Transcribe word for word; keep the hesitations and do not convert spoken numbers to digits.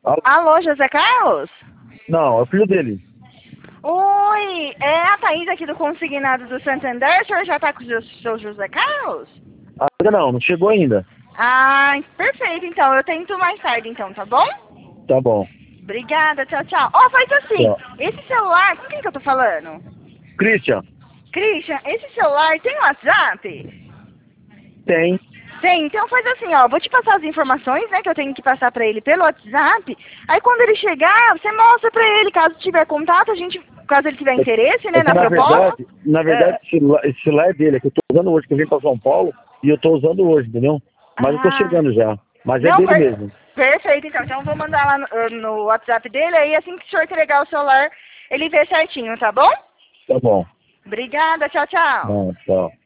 Alô? Alô, José Carlos? Não, é o filho dele. Oi, é a Thaís aqui do Consignado do Santander. O senhor já tá com o seu José Carlos? Ainda não, não chegou ainda. Ah, perfeito, então. Eu tento mais tarde, então, tá bom? Tá bom. Obrigada, tchau, tchau. Ó, faz assim, Tchau. esse celular, com quem que eu tô falando? Christian, Christian, esse celular tem WhatsApp? tem. Tem, então faz assim, ó, vou te passar as informações, né, que eu tenho que passar pra ele pelo WhatsApp. Aí quando ele chegar, você mostra pra ele, caso tiver contato, a gente, caso ele tiver interesse, né, É que, na na proposta. verdade, na verdade, É. esse celular, esse celular é dele, é que eu tô usando hoje, que eu vim pra São Paulo e eu tô usando hoje, entendeu? Mas eu tô Ah, chegando já. Mas é não, dele per- mesmo. perfeito, então. Então eu vou mandar lá no, no WhatsApp dele, aí assim que o senhor entregar o celular, ele vê certinho, tá bom? Tá bom. Obrigada, tchau, tchau. Bom, tchau.